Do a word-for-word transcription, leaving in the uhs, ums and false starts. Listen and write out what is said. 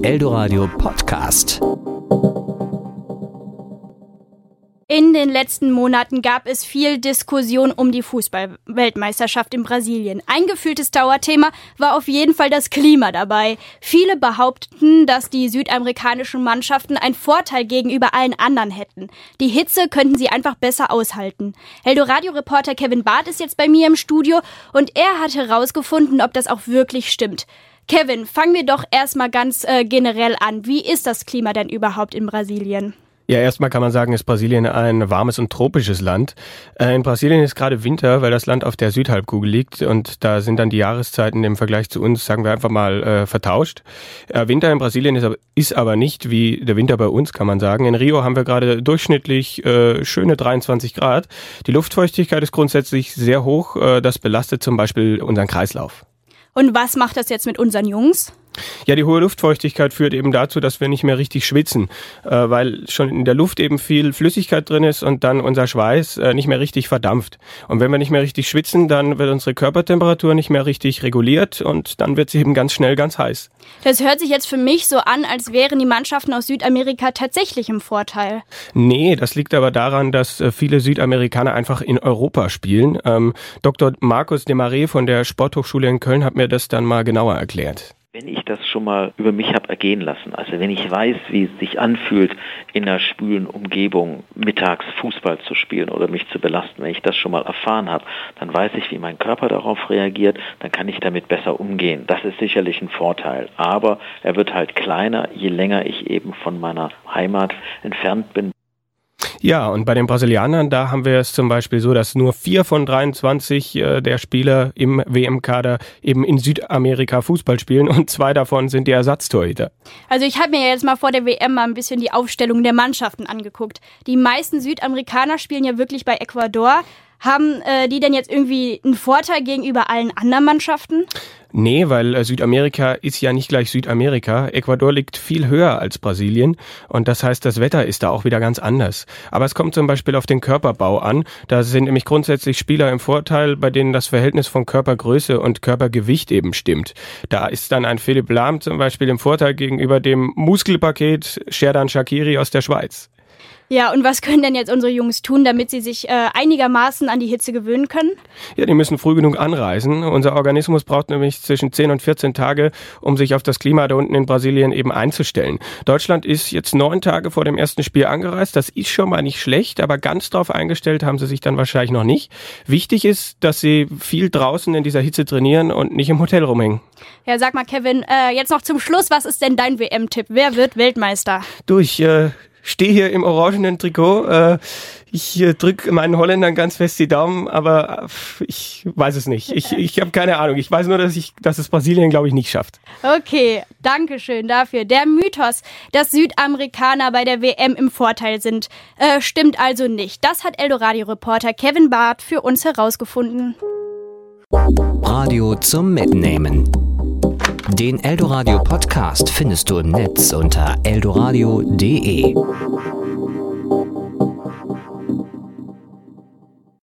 Eldoradio Podcast. In den letzten Monaten gab es viel Diskussion um die Fußball-Weltmeisterschaft in Brasilien. Ein gefühltes Dauerthema war auf jeden Fall das Klima dabei. Viele behaupteten, dass die südamerikanischen Mannschaften einen Vorteil gegenüber allen anderen hätten. Die Hitze könnten sie einfach besser aushalten. Eldoradio-Reporter Kevin Barth ist jetzt bei mir im Studio und er hat herausgefunden, ob das auch wirklich stimmt. Kevin, fangen wir doch erstmal ganz äh, generell an. Wie ist das Klima denn überhaupt in Brasilien? Ja, erstmal kann man sagen, ist Brasilien ein warmes und tropisches Land. Äh, in Brasilien ist gerade Winter, weil das Land auf der Südhalbkugel liegt und da sind dann die Jahreszeiten im Vergleich zu uns, sagen wir einfach mal, äh, vertauscht. Äh, Winter in Brasilien ist aber, ist aber nicht wie der Winter bei uns, kann man sagen. In Rio haben wir gerade durchschnittlich äh, schöne dreiundzwanzig Grad. Die Luftfeuchtigkeit ist grundsätzlich sehr hoch. Äh, das belastet zum Beispiel unseren Kreislauf. Und was macht das jetzt mit unseren Jungs? Ja, die hohe Luftfeuchtigkeit führt eben dazu, dass wir nicht mehr richtig schwitzen, äh, weil schon in der Luft eben viel Flüssigkeit drin ist und dann unser Schweiß äh, nicht mehr richtig verdampft. Und wenn wir nicht mehr richtig schwitzen, dann wird unsere Körpertemperatur nicht mehr richtig reguliert und dann wird sie eben ganz schnell ganz heiß. Das hört sich jetzt für mich so an, als wären die Mannschaften aus Südamerika tatsächlich im Vorteil. Nee, das liegt aber daran, dass äh, viele Südamerikaner einfach in Europa spielen. Ähm, Doktor Markus Desmarais von der Sporthochschule in Köln hat mir das dann mal genauer erklärt. Wenn ich das schon mal über mich habe ergehen lassen, also wenn ich weiß, wie es sich anfühlt, in einer schwülen Umgebung mittags Fußball zu spielen oder mich zu belasten, wenn ich das schon mal erfahren habe, dann weiß ich, wie mein Körper darauf reagiert, dann kann ich damit besser umgehen. Das ist sicherlich ein Vorteil, aber er wird halt kleiner, je länger ich eben von meiner Heimat entfernt bin. Ja, und bei den Brasilianern, da haben wir es zum Beispiel so, dass nur vier von dreiundzwanzig äh, der Spieler im W M-Kader eben in Südamerika Fußball spielen und zwei davon sind die Ersatztorhüter. Also ich habe mir jetzt mal vor der W M mal ein bisschen die Aufstellung der Mannschaften angeguckt. Die meisten Südamerikaner spielen ja wirklich bei Ecuador. Haben äh, die denn jetzt irgendwie einen Vorteil gegenüber allen anderen Mannschaften? Nee, weil äh, Südamerika ist ja nicht gleich Südamerika. Ecuador liegt viel höher als Brasilien und das heißt, das Wetter ist da auch wieder ganz anders. Aber es kommt zum Beispiel auf den Körperbau an. Da sind nämlich grundsätzlich Spieler im Vorteil, bei denen das Verhältnis von Körpergröße und Körpergewicht eben stimmt. Da ist dann ein Philipp Lahm zum Beispiel im Vorteil gegenüber dem Muskelpaket Xherdan Shaqiri aus der Schweiz. Ja, und was können denn jetzt unsere Jungs tun, damit sie sich äh, einigermaßen an die Hitze gewöhnen können? Ja, die müssen früh genug anreisen. Unser Organismus braucht nämlich zwischen zehn und vierzehn Tage, um sich auf das Klima da unten in Brasilien eben einzustellen. Deutschland ist jetzt neun Tage vor dem ersten Spiel angereist. Das ist schon mal nicht schlecht, aber ganz drauf eingestellt haben sie sich dann wahrscheinlich noch nicht. Wichtig ist, dass sie viel draußen in dieser Hitze trainieren und nicht im Hotel rumhängen. Ja, sag mal, Kevin, äh, jetzt noch zum Schluss, was ist denn dein W M-Tipp? Wer wird Weltmeister? Du, ich äh, stehe hier im orangenen Trikot. Äh, ich äh, drücke meinen Holländern ganz fest die Daumen, aber äh, ich weiß es nicht. Ich, ich habe keine Ahnung. Ich weiß nur, dass, ich, dass es Brasilien, glaube ich, nicht schafft. Okay, danke schön dafür. Der Mythos, dass Südamerikaner bei der W M im Vorteil sind, äh, stimmt also nicht. Das hat Eldoradio-Reporter Kevin Barth für uns herausgefunden. Radio zum Mitnehmen. Den Eldoradio Podcast findest du im Netz unter eldoradio punkt de.